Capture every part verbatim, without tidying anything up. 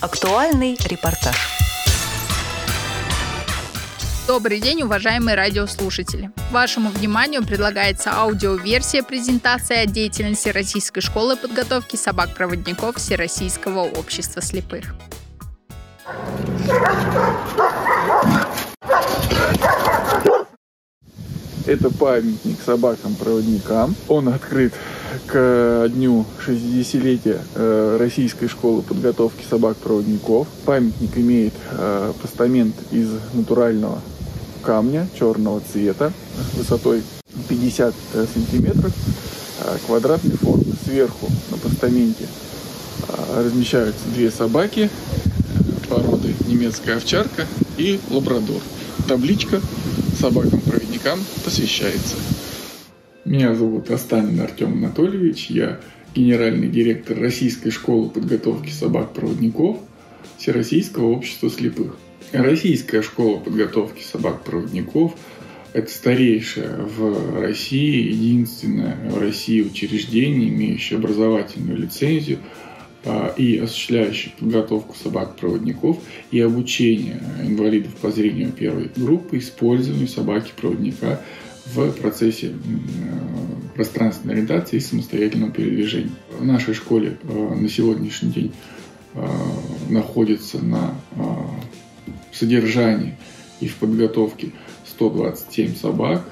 Актуальный репортаж. Добрый день, уважаемые радиослушатели! Вашему вниманию предлагается аудиоверсия презентации о деятельности Российской школы подготовки собак-проводников Всероссийского общества слепых. Это памятник собакам-проводникам. Он открыт к дню шестидесятилетия Российской школы подготовки собак-проводников. Памятник имеет постамент из натурального камня черного цвета высотой пятьдесят сантиметров, квадратной формы. Сверху на постаменте размещаются две собаки породы немецкая овчарка и лабрадор. Табличка собакам-проводникам посвящается. Меня зовут Останин Артем Анатольевич, я генеральный директор Российской школы подготовки собак-проводников Всероссийского общества слепых. Российская школа подготовки собак-проводников – это старейшее в России, единственное в России учреждение, имеющее образовательную лицензию и осуществляющее подготовку собак-проводников и обучение инвалидов по зрению первой группы использованию собаки-проводника в процессе пространственной ориентации и самостоятельного передвижения. В нашей школе на сегодняшний день находится на содержании и в подготовке сто двадцать семь собак,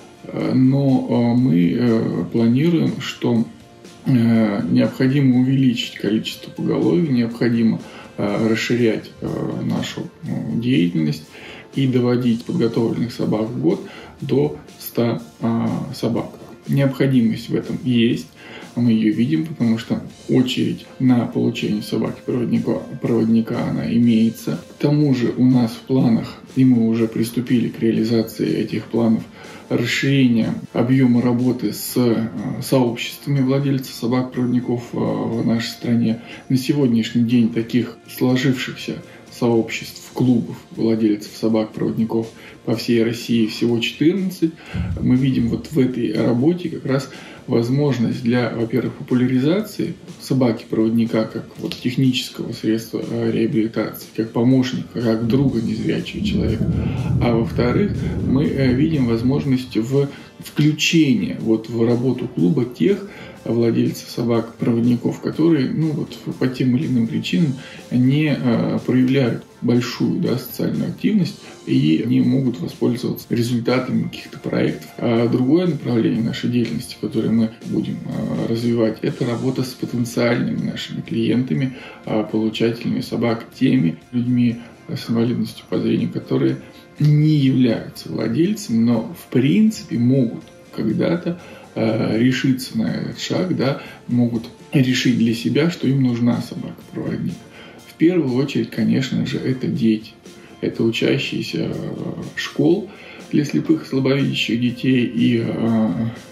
но мы планируем, что необходимо увеличить количество поголовья, необходимо расширять нашу деятельность и доводить подготовленных собак в год до ста собак. Необходимость в этом есть, мы ее видим, потому что очередь на получение собаки-проводника проводника, она имеется. К тому же у нас в планах, и мы уже приступили к реализации этих планов, расширение объема работы с сообществами владельцев собак-проводников в нашей стране. На сегодняшний день таких сложившихся сообществ, клубов владельцев собак-проводников по всей России всего четырнадцать. Мы видим вот в этой работе как раз возможность для, во-первых, популяризации собаки-проводника как вот технического средства реабилитации, как помощника, как друга незрячего человека. А во-вторых, мы видим возможность в включения вот в работу клуба тех владельцев собак-проводников, которые ну, вот, по тем или иным причинам не э, проявляют большую да, социальную активность и не могут воспользоваться результатами каких-то проектов. А другое направление нашей деятельности, которое мы будем э, развивать, это работа с потенциальными нашими клиентами, э, получателями собак, теми людьми с инвалидностью по зрению, которые не являются владельцами, но в принципе могут когда-то э, решиться на этот шаг, да, могут решить для себя, что им нужна собака-проводник. В первую очередь, конечно же, это дети. Это учащиеся школ для слепых и слабовидящих детей. И э,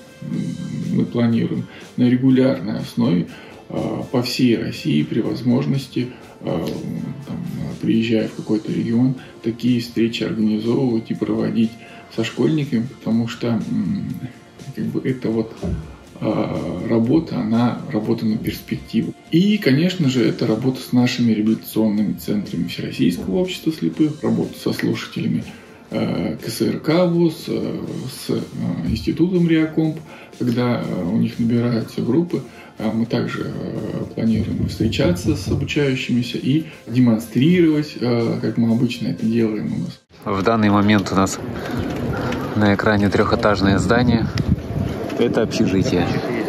мы планируем на регулярной основе э, по всей России при возможности, э, там, приезжая в какой-то регион, такие встречи организовывать и проводить со школьниками, потому что как бы, это вот э, работа, она работа на перспективу. И, конечно же, это работа с нашими реабилитационными центрами Всероссийского общества слепых, работа со слушателями э, ка эс эр ка ВОС, э, с э, институтом Реакомп, когда э, у них набираются группы. Э, мы также э, планируем встречаться с обучающимися и демонстрировать, э, как мы обычно это делаем у нас. В данный момент у нас на экране трехэтажное здание. Это общежитие,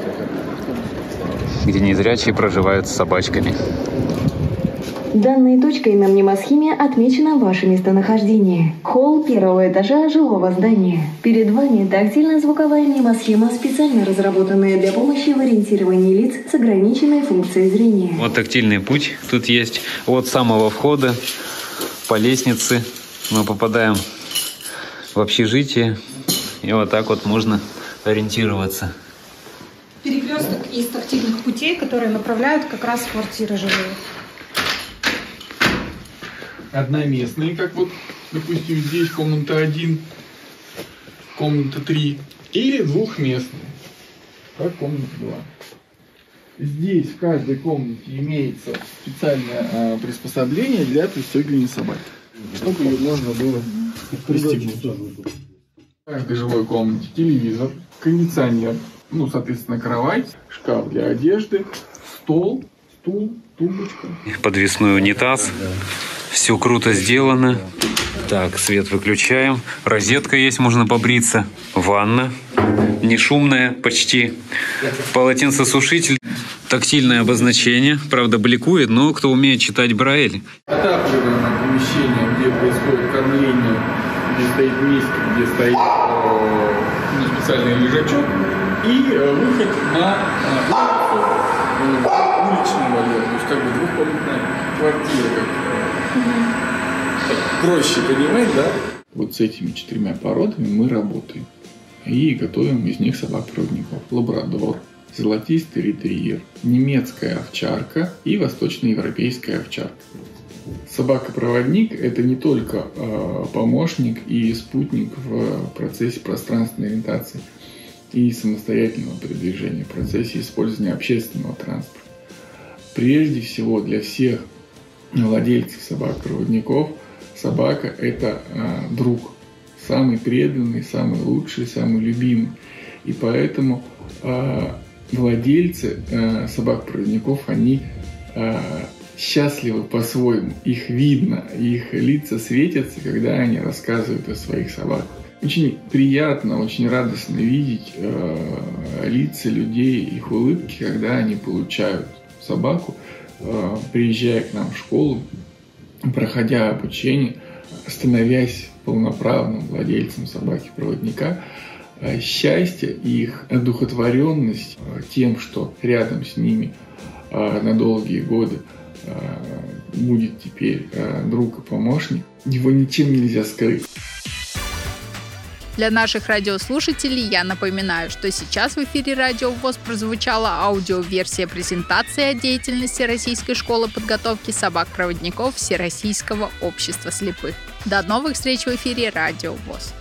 где незрячие проживают с собачками. Данной точкой на мнемосхеме отмечено ваше местонахождение. Холл первого этажа жилого здания. Перед вами тактильно-звуковая мнемосхема, специально разработанная для помощи в ориентировании лиц с ограниченной функцией зрения. Вот тактильный путь тут есть. От самого входа по лестнице мы попадаем в общежитие. И вот так вот можно ориентироваться. Перекресток из тактильных путей, которые направляют как раз в квартиры жилые. Одноместные, как вот, допустим, здесь комната один, комната три, или двухместные, как комната два. Здесь в каждой комнате имеется специальное э, приспособление для пристегивания собаки, чтобы ее можно было пристегнуть. В каждой жилой комнате телевизор, кондиционер, ну, соответственно, кровать, шкаф для одежды, стол, стул, тумбочка. Подвесной унитаз. Все круто сделано. Так, свет выключаем. Розетка есть, можно побриться. Ванна. Не шумная почти. Полотенцесушитель. Тактильное обозначение. Правда, бликует, но кто умеет читать Брайль. Отапливаемое помещение, где происходит кормление, где стоит миска, где стоит э, ну, специальный лежачок. И э, выход на э, уличный вольер. То есть как бы двухкомнатная квартира. Как, так, проще понимать, да? Вот с этими четырьмя породами мы работаем. И готовим из них собак-проводников. Лабрадор, золотистый ретривер, немецкая овчарка и восточноевропейская овчарка. Собака-проводник – это не только э, помощник и спутник в процессе пространственной ориентации и самостоятельного передвижения, в процессе использования общественного транспорта. Прежде всего для всех владельцев собак-проводников собака – это э, друг, самый преданный, самый лучший, самый любимый. И поэтому э, владельцы э, собак-проводников, они э, счастливы по-своему. Их видно, их лица светятся, когда они рассказывают о своих собаках. Очень приятно, очень радостно видеть э, лица людей, их улыбки, когда они получают собаку, э, приезжая к нам в школу, проходя обучение, становясь полноправным владельцем собаки-проводника. Э, счастье и их одухотворенность э, тем, что рядом с ними э, на долгие годы э, будет теперь э, друг и помощник, его ничем нельзя скрыть. Для наших радиослушателей я напоминаю, что сейчас в эфире Радио ВОС прозвучала аудиоверсия презентации о деятельности Российской школы подготовки собак-проводников Всероссийского общества слепых. До новых встреч в эфире Радио ВОС.